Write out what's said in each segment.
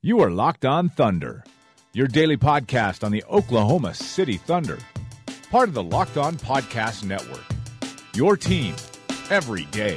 You are Locked On Thunder, your daily podcast on the Oklahoma City Thunder, part of the Locked On Podcast Network, your team every day.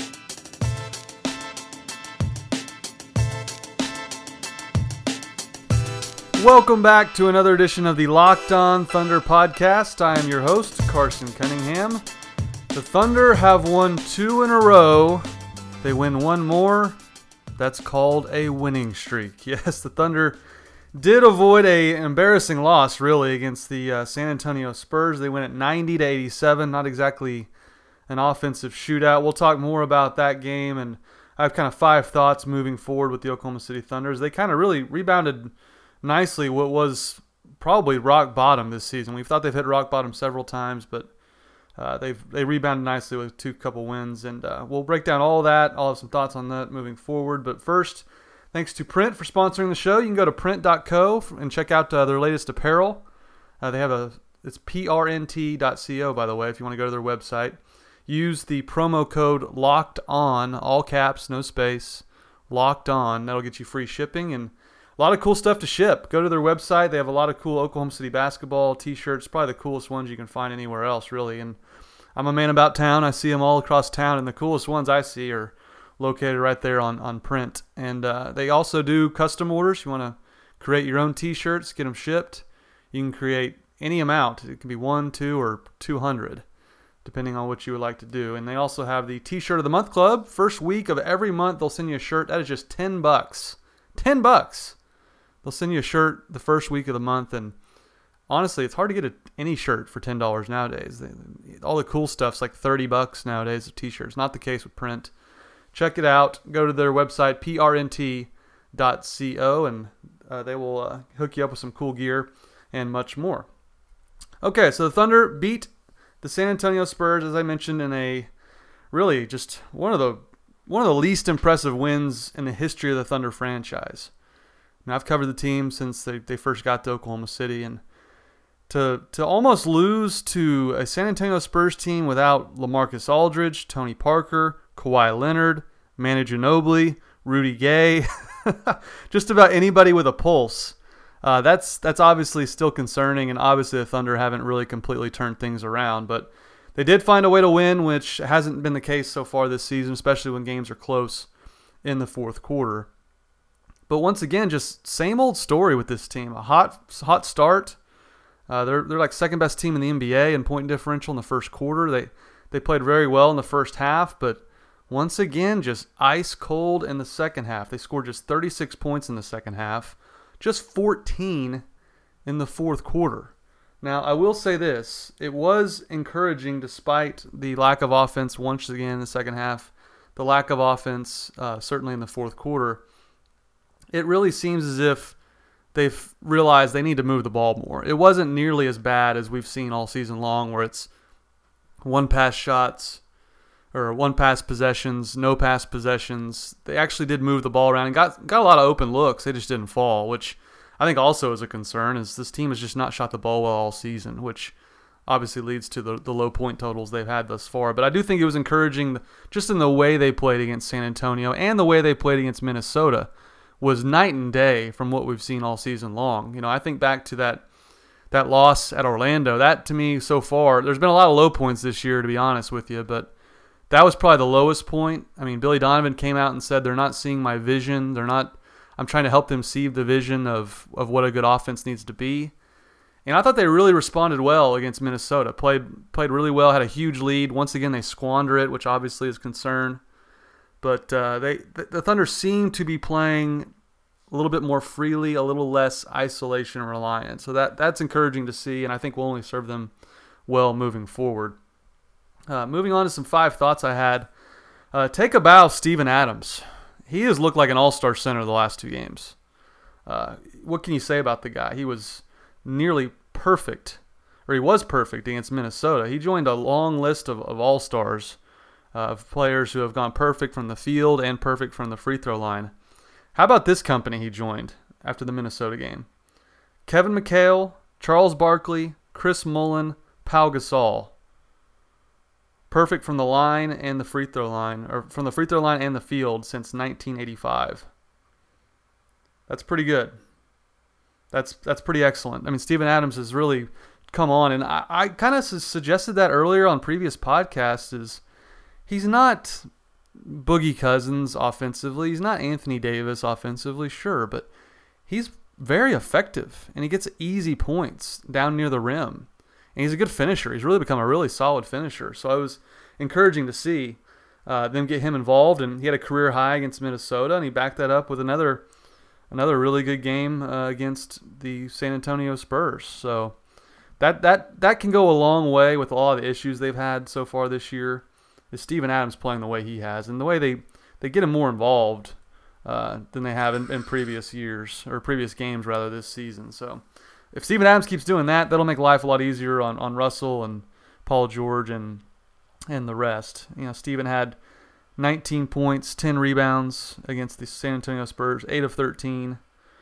Welcome back to another edition of the Locked On Thunder podcast. I am your host, Carson Cunningham. The Thunder have won 2 in a row. They win one more. That's called a winning streak. Yes, the Thunder did avoid an embarrassing loss, really, against the San Antonio Spurs. They win at 90-87. Not exactly an offensive shootout. We'll talk more about that game, and I have kind of 5 thoughts moving forward with the Oklahoma City Thunders. They kind of really rebounded nicely what was probably rock bottom this season. We thought they've hit rock bottom several times, but they rebounded nicely with couple wins, and we'll break down all that. I'll have some thoughts on that moving forward. But first, thanks to Print for sponsoring the show. You can go to print.co and check out their latest apparel. They have it's prnt.co, by the way, if you want to go to their website. Use the promo code LOCKEDON, all caps, no space, Locked On. That'll get you free shipping and a lot of cool stuff to ship. Go to their website. They have a lot of cool Oklahoma City basketball t-shirts, probably the coolest ones you can find anywhere else, really. And I'm a man about town. I see them all across town, and the coolest ones I see are located right there on Print. And they also do custom orders. You want to create your own t-shirts, get them shipped. You can create any amount. It can be 1, 2, or 200, depending on what you would like to do. And they also have the T-Shirt of the Month Club. First week of every month, they'll send you a shirt. That is just $10. $10. They'll send you a shirt the first week of the month, and honestly, it's hard to get any shirt for $10 nowadays. All the cool stuff's like $30 nowadays of t-shirts. Not the case with Print. Check it out. Go to their website, prnt.co, and they will hook you up with some cool gear and much more. Okay, so the Thunder beat the San Antonio Spurs, as I mentioned, in a really just one of the least impressive wins in the history of the Thunder franchise. Now, I've covered the team since they first got to Oklahoma City, and to almost lose to a San Antonio Spurs team without LaMarcus Aldridge, Tony Parker, Kawhi Leonard, Manu Ginobili, Rudy Gay, just about anybody with a pulse. That's obviously still concerning, and obviously the Thunder haven't really completely turned things around, but they did find a way to win, which hasn't been the case so far this season, especially when games are close in the fourth quarter. But once again, just same old story with this team. A hot start. They're like second best team in the NBA in point differential in the first quarter. They played very well in the first half, but once again, just ice cold in the second half. They scored just 36 points in the second half, just 14 in the fourth quarter. Now, I will say this. It was encouraging despite the lack of offense once again in the second half, the lack of offense certainly in the fourth quarter. It really seems as if they've realized they need to move the ball more. It wasn't nearly as bad as we've seen all season long, where it's one pass shots or one pass possessions, no pass possessions. They actually did move the ball around and got a lot of open looks. They just didn't fall, which I think also is a concern, is this team has just not shot the ball well all season, which obviously leads to the low point totals they've had thus far. But I do think it was encouraging just in the way they played against San Antonio and the way they played against Minnesota was night and day from what we've seen all season long. You know, I think back to that loss at Orlando. That, to me, so far, there's been a lot of low points this year, to be honest with you, but that was probably the lowest point. I mean, Billy Donovan came out and said they're not seeing my vision. I'm trying to help them see the vision of what a good offense needs to be. And I thought they really responded well against Minnesota. Played really well, had a huge lead. Once again, they squander it, which obviously is a concern. But the Thunder seem to be playing a little bit more freely, a little less isolation reliant. So that's encouraging to see, and I think will only serve them well moving forward. Moving on to some 5 thoughts I had. Take a bow, Steven Adams. He has looked like an all-star center the last 2 games. What can you say about the guy? He was nearly perfect, or he was perfect against Minnesota. He joined a long list of all-stars, of players who have gone perfect from the field and perfect from the free throw line. How about this company he joined after the Minnesota game? Kevin McHale, Charles Barkley, Chris Mullin, Pau Gasol. Perfect from the line and the free throw line, or from the free throw line and the field since 1985. That's pretty good. That's pretty excellent. I mean, Steven Adams has really come on, and I kind of suggested that earlier on previous podcasts. Is he's not Boogie Cousins offensively, he's not Anthony Davis offensively, sure, but he's very effective, and he gets easy points down near the rim, and he's a good finisher. He's really become a really solid finisher. So I was encouraging to see them get him involved, and he had a career high against Minnesota, and he backed that up with another really good game against the San Antonio Spurs. So that can go a long way with all the issues they've had so far this year. Is Steven Adams playing the way he has, and the way they get him more involved than they have in previous years, or previous games rather, this season. So if Steven Adams keeps doing that, that'll make life a lot easier on Russell and Paul George and the rest. You know, Steven had 19 points, 10 rebounds against the San Antonio Spurs, 8 of 13,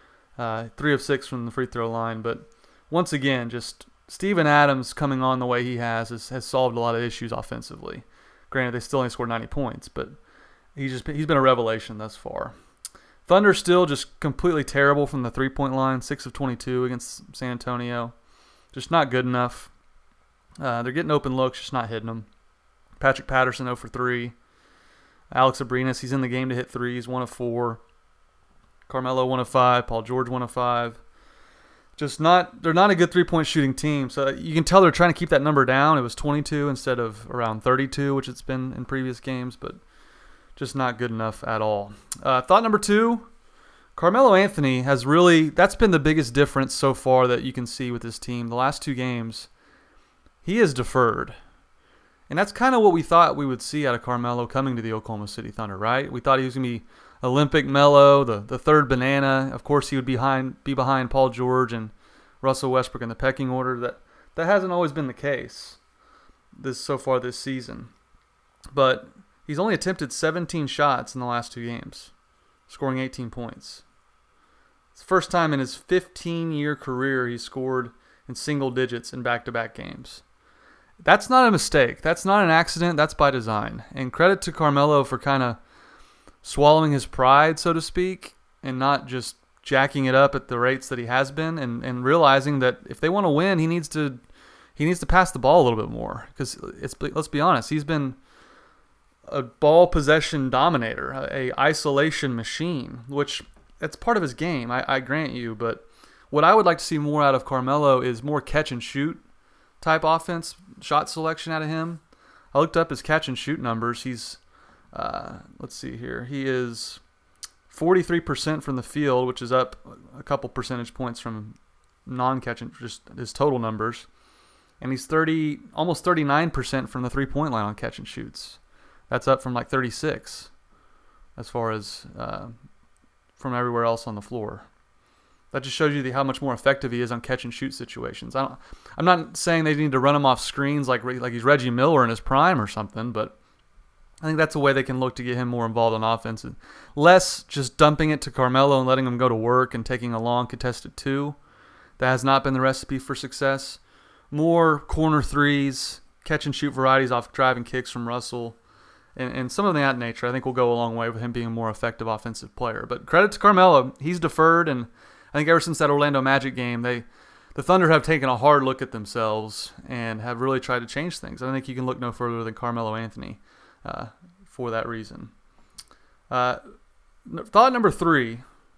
3 of 6 from the free throw line. But once again, just Steven Adams coming on the way he has solved a lot of issues offensively. Granted, they still only scored 90 points, but he's been a revelation thus far. Thunder still just completely terrible from the three-point line, 6 of 22 against San Antonio. Just not good enough. They're getting open looks, just not hitting them. Patrick Patterson 0 for 3. Alex Abrinas, he's in the game to hit threes, 1 of 4. Carmelo 1 of 5. Paul George 1 of 5. They're not a good three-point shooting team. So you can tell they're trying to keep that number down. It was 22 instead of around 32, which it's been in previous games, but just not good enough at all. Thought number 2, Carmelo Anthony that's been the biggest difference so far that you can see with this team. The last 2 games, he has deferred. And that's kind of what we thought we would see out of Carmelo coming to the Oklahoma City Thunder, right? We thought he was going to be Olympic Melo, the third banana. Of course, he would be behind Paul George and Russell Westbrook in the pecking order. That hasn't always been the case so far this season. But he's only attempted 17 shots in the last 2 games, scoring 18 points. It's the first time in his 15-year career he's scored in single digits in back-to-back games. That's not a mistake. That's not an accident. That's by design. And credit to Carmelo for kind of swallowing his pride, so to speak, and not just jacking it up at the rates that he has been, and realizing that if they want to win, he needs to pass the ball a little bit more. Because let's be honest, he's been a ball possession dominator, a isolation machine, which that's part of his game, I grant you. But what I would like to see more out of Carmelo is more catch and shoot type offense, shot selection out of him. I looked up his catch and shoot numbers. He's let's see here. He is 43% from the field, which is up a couple percentage points from non-catch and just his total numbers. And he's almost 39% from the three-point line on catch and shoots. That's up from like 36 as far as from everywhere else on the floor. That just shows you how much more effective he is on catch and shoot situations. I'm not saying they need to run him off screens like he's Reggie Miller in his prime or something, but I think that's a way they can look to get him more involved on offense. And less just dumping it to Carmelo and letting him go to work and taking a long contested 2. That has not been the recipe for success. More corner threes, catch and shoot varieties off driving kicks from Russell, and some of that nature I think will go a long way with him being a more effective offensive player. But credit to Carmelo. He's deferred, and I think ever since that Orlando Magic game, the Thunder have taken a hard look at themselves and have really tried to change things. I think you can look no further than Carmelo Anthony for that reason. Thought number 3,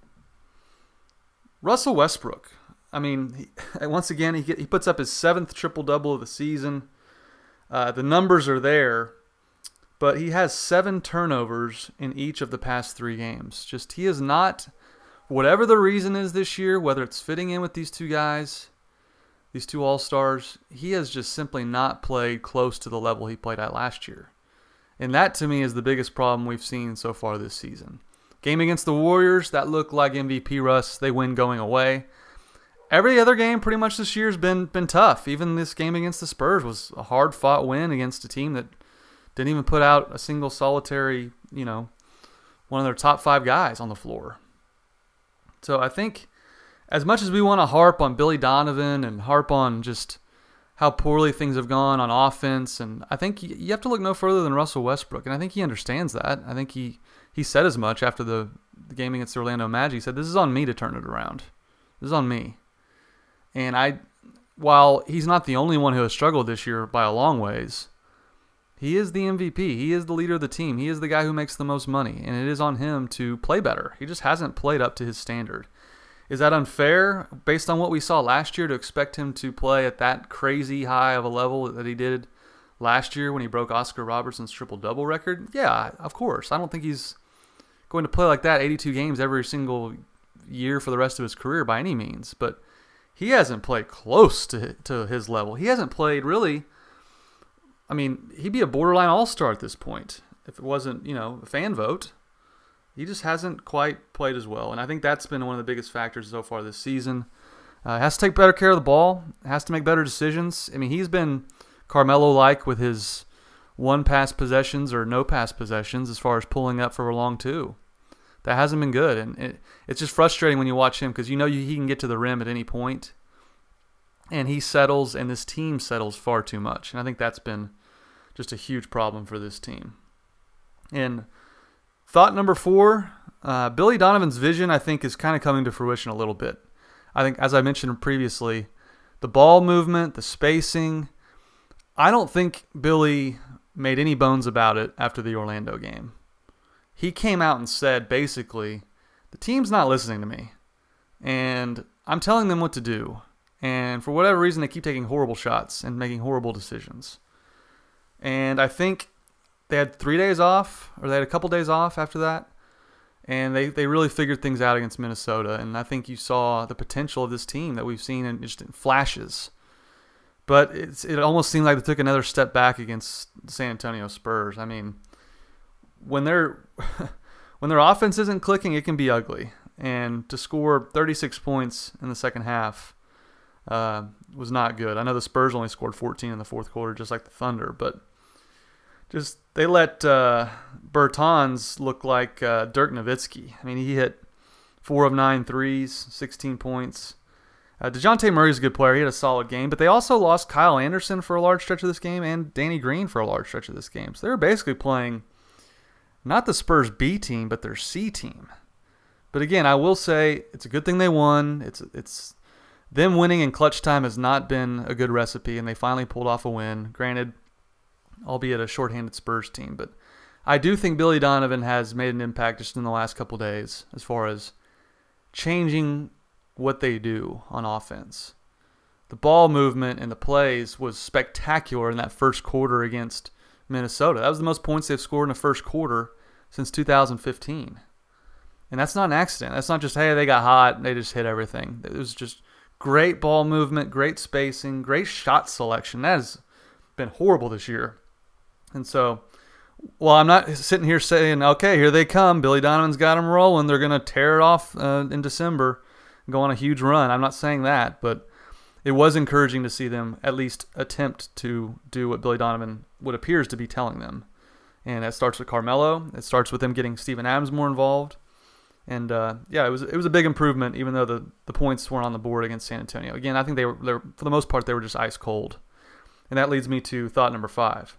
Russell Westbrook. I mean, once again, he puts up his 7th triple-double of the season. The numbers are there, but he has 7 turnovers in each of the past 3 games. Just he is not, whatever the reason is this year, whether it's fitting in with these 2 guys, these 2 All-Stars, he has just simply not played close to the level he played at last year. And that, to me, is the biggest problem we've seen so far this season. Game against the Warriors, that looked like MVP Russ. They win going away. Every other game pretty much this year has been tough. Even this game against the Spurs was a hard-fought win against a team that didn't even put out a single solitary, one of their top 5 guys on the floor. So I think as much as we want to harp on Billy Donovan and harp on just how poorly things have gone on offense, and I think you have to look no further than Russell Westbrook, and I think he understands that. I think he said as much after the the game against the Orlando Magic. He said, "This is on me to turn it around. This is on me." And while he's not the only one who has struggled this year by a long ways, he is the MVP. He is the leader of the team. He is the guy who makes the most money, and it is on him to play better. He just hasn't played up to his standard. Is that unfair based on what we saw last year to expect him to play at that crazy high of a level that he did last year when he broke Oscar Robertson's triple-double record? Yeah, of course. I don't think he's going to play like that 82 games every single year for the rest of his career by any means, but he hasn't played close to his level. He hasn't played really. I mean, he'd be a borderline all-star at this point if it wasn't, a fan vote. He just hasn't quite played as well, and I think that's been one of the biggest factors so far this season. Has to take better care of the ball, has to make better decisions. I mean, he's been Carmelo-like with his one-pass possessions or no-pass possessions as far as pulling up for a long two. That hasn't been good, and it's just frustrating when you watch him because he can get to the rim at any point, and he settles, and this team settles far too much, and I think that's been just a huge problem for this team. And thought number 4, Billy Donovan's vision, I think, is kind of coming to fruition a little bit. I think, as I mentioned previously, the ball movement, the spacing, I don't think Billy made any bones about it after the Orlando game. He came out and said, basically, the team's not listening to me, and I'm telling them what to do. And for whatever reason, they keep taking horrible shots and making horrible decisions. And I think they had 3 days off, or they had a couple days off after that, and they really figured things out against Minnesota. And I think you saw the potential of this team that we've seen in just in flashes. But it almost seemed like they took another step back against the San Antonio Spurs. I mean, when their offense isn't clicking, it can be ugly. And to score 36 points in the second half was not good. I know the Spurs only scored 14 in the fourth quarter, just like the Thunder, but just they let Bertans look like Dirk Nowitzki. I mean, he hit 4 of 9 threes, 16 points. DeJounte Murray's a good player. He had a solid game, but they also lost Kyle Anderson for a large stretch of this game and Danny Green for a large stretch of this game. So they were basically playing not the Spurs B team, but their C team. But again, I will say it's a good thing they won. It's them winning in clutch time has not been a good recipe, and they finally pulled off a win. Granted, albeit a shorthanded Spurs team, but I do think Billy Donovan has made an impact just in the last couple days as far as changing what they do on offense. The ball movement and the plays was spectacular in that first quarter against Minnesota. That was the most points they've scored in the first quarter since 2015. And that's not an accident. That's not just, hey, they got hot and they just hit everything. It was just great ball movement, great spacing, great shot selection. That has been horrible this year. And so, well, I'm not sitting here saying, okay, here they come. Billy Donovan's got them rolling. They're going to tear it off in December and go on a huge run. I'm not saying that, but it was encouraging to see them at least attempt to do what Billy Donovan what appears to be telling them. And that starts with Carmelo. It starts with them getting Steven Adams more involved. And it was a big improvement, even though the points weren't on the board against San Antonio. Again, I think they were for the most part they were just ice cold. And that leads me to thought number 5.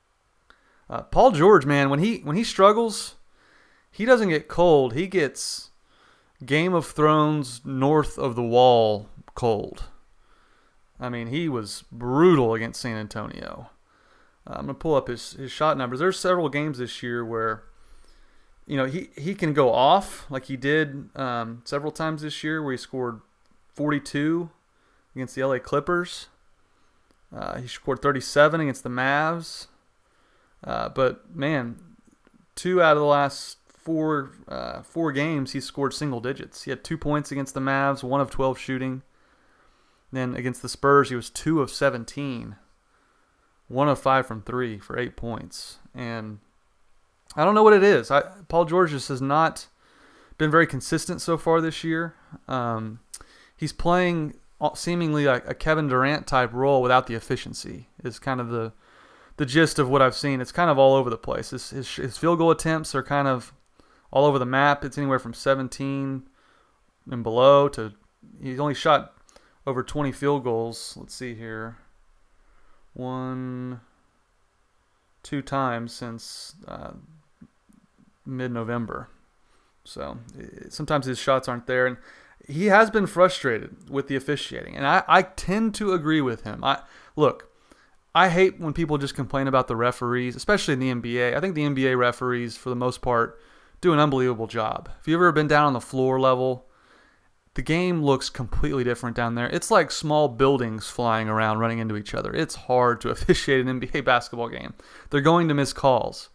Paul George, man, when he struggles, he doesn't get cold. He gets Game of Thrones north of the wall cold. I mean, he was brutal against San Antonio. I'm going to pull up his shot numbers. There's several games this year where, he can go off like he did several times this year where he scored 42 against the LA Clippers. He scored 37 against the Mavs. But, man, 2 out of the last 4 games, he scored single digits. He had 2 points against the Mavs, 1 of 12 shooting. Then against the Spurs, he was 2 of 17, 1 of 5 from 3 for 8 points. And I don't know what it is. Paul George just has not been very consistent so far this year. He's playing seemingly like a Kevin Durant type role without the efficiency is kind of the gist of what I've seen. It's kind of all over the place. His field goal attempts are kind of all over the map. It's anywhere from 17 and below to he's only shot over 20 field goals. Let's see here. 2 times since mid-November. So sometimes his shots aren't there, and he has been frustrated with the officiating, and I tend to agree with him. I hate when people just complain about the referees, especially in the NBA. I think the NBA referees, for the most part, do an unbelievable job. If you've ever been down on the floor level, the game looks completely different down there. It's like small buildings flying around, running into each other. It's hard to officiate an NBA basketball game. They're going to miss calls.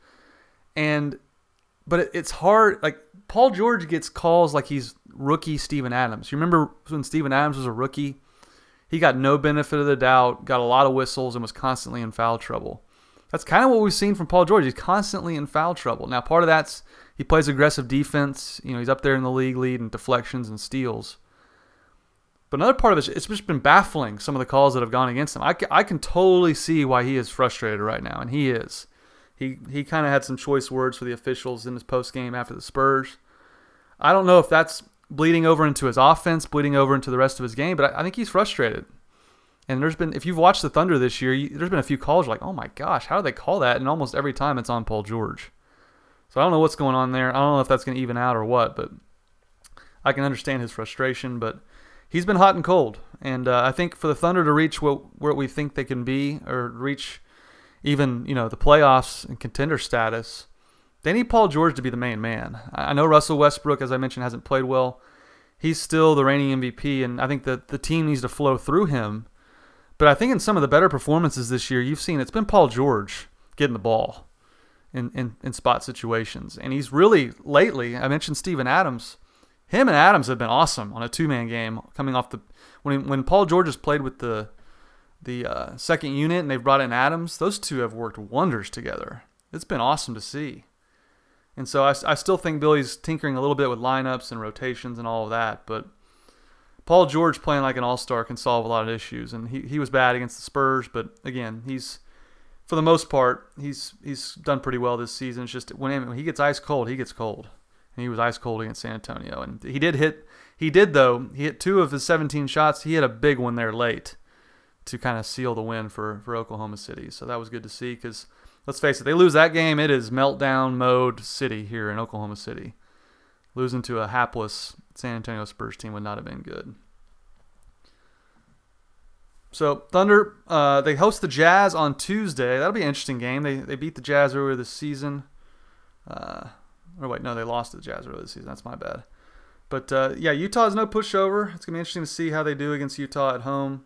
But it's hard. Like, Paul George gets calls like he's rookie Steven Adams. You remember when Steven Adams was a rookie? He got no benefit of the doubt, got a lot of whistles, and was constantly in foul trouble. That's kind of what we've seen from Paul George. He's constantly in foul trouble. Now, part of that's he plays aggressive defense. You know, he's up there in the league leading deflections and steals. But another part of it's just been baffling, some of the calls that have gone against him. I can totally see why he is frustrated right now, and he is. He kind of had some choice words for the officials in his postgame after the Spurs. I don't know if that's bleeding over into his offense, bleeding over into the rest of his game, but I think he's frustrated. And if you've watched the Thunder this year, there's been a few calls you're like, oh my gosh, how do they call that? And almost every time it's on Paul George. So I don't know what's going on there. I don't know if that's going to even out or what, but I can understand his frustration. But he's been hot and cold. And I think for the Thunder to reach where we think they can be, or reach even the playoffs and contender status, they need Paul George to be the main man. I know Russell Westbrook, as I mentioned, hasn't played well. He's still the reigning MVP, and I think that the team needs to flow through him. But I think in some of the better performances this year, you've seen it's been Paul George getting the ball in spot situations. And he's really, lately, I mentioned Steven Adams. Him and Adams have been awesome on a two-man game coming off the when Paul George has played with the second unit and they've brought in Adams. Those two have worked wonders together. It's been awesome to see. And so I still think Billy's tinkering a little bit with lineups and rotations and all of that. But Paul George playing like an all-star can solve a lot of issues. And he was bad against the Spurs. But, again, for the most part, he's done pretty well this season. It's just when he gets ice cold, he gets cold. And he was ice cold against San Antonio. And he hit 2 of his 17 shots. He hit a big one there late to kind of seal the win for Oklahoma City. So that was good to see because, let's face it, they lose that game, it is meltdown mode city here in Oklahoma City. Losing to a hapless San Antonio Spurs team would not have been good. So Thunder, they host the Jazz on Tuesday. That'll be an interesting game. They beat the Jazz earlier this season. They lost to the Jazz earlier this season. That's my bad. But Utah is no pushover. It's going to be interesting to see how they do against Utah at home.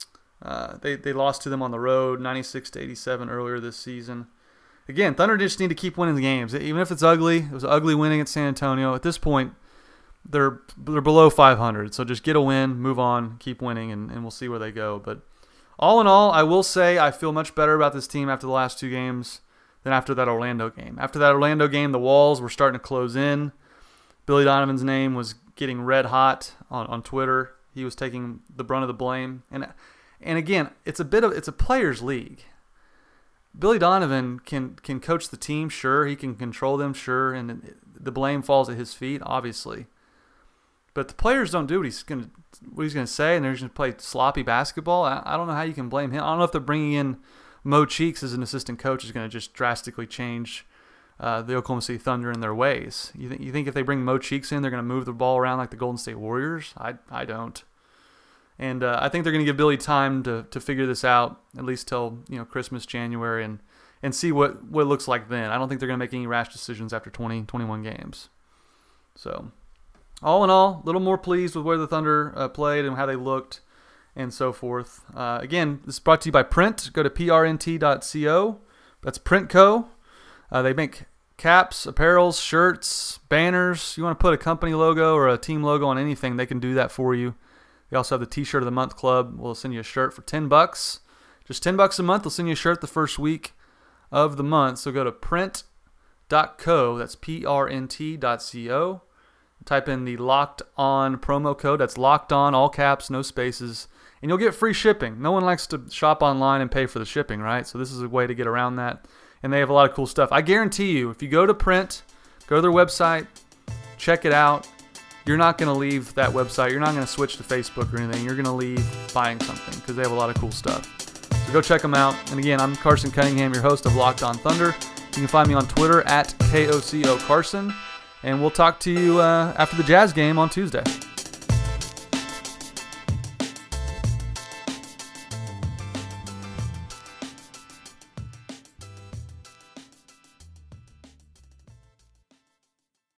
They lost to them on the road, 96-87 earlier this season. Again, Thunder just need to keep winning the games, even if it's ugly. It was an ugly win against San Antonio. At this point, they're below 500, so just get a win, move on, keep winning, and we'll see where they go. But all in all, I will say I feel much better about this team after the last 2 games than after that Orlando game. After that Orlando game, the walls were starting to close in. Billy Donovan's name was getting red hot on Twitter. He was taking the brunt of the blame, and again, it's a players' league. Billy Donovan can coach the team, sure. He can control them, sure. And the blame falls at his feet, obviously. But the players don't do what he's going to say, and they're just going to play sloppy basketball. I don't know how you can blame him. I don't know if they're bringing in Mo Cheeks as an assistant coach is going to just drastically change the Oklahoma City Thunder in their ways. You think if they bring Mo Cheeks in, they're going to move the ball around like the Golden State Warriors? I don't. And I think they're going to give Billy time to figure this out, at least till Christmas, January, and see what it looks like then. I don't think they're going to make any rash decisions after 21 games. So, all in all, a little more pleased with where the Thunder played and how they looked and so forth. Again, this is brought to you by Print. Go to prnt.co. That's Printco. They make caps, apparels, shirts, banners. You want to put a company logo or a team logo on anything, they can do that for you. They also have the T-Shirt of the Month Club. We'll send you a shirt for $10. Just $10 a month. They'll send you a shirt the first week of the month. So go to print.co. That's prnt.co. Type in the Locked On promo code. That's Locked On, all caps, no spaces. And you'll get free shipping. No one likes to shop online and pay for the shipping, right? So this is a way to get around that. And they have a lot of cool stuff. I guarantee you, if you go to Print, go to their website, check it out, you're not going to leave that website. You're not going to switch to Facebook or anything. You're going to leave buying something because they have a lot of cool stuff. So go check them out. And again, I'm Carson Cunningham, your host of Locked On Thunder. You can find me on Twitter at KOCOCarson. And we'll talk to you after the Jazz game on Tuesday.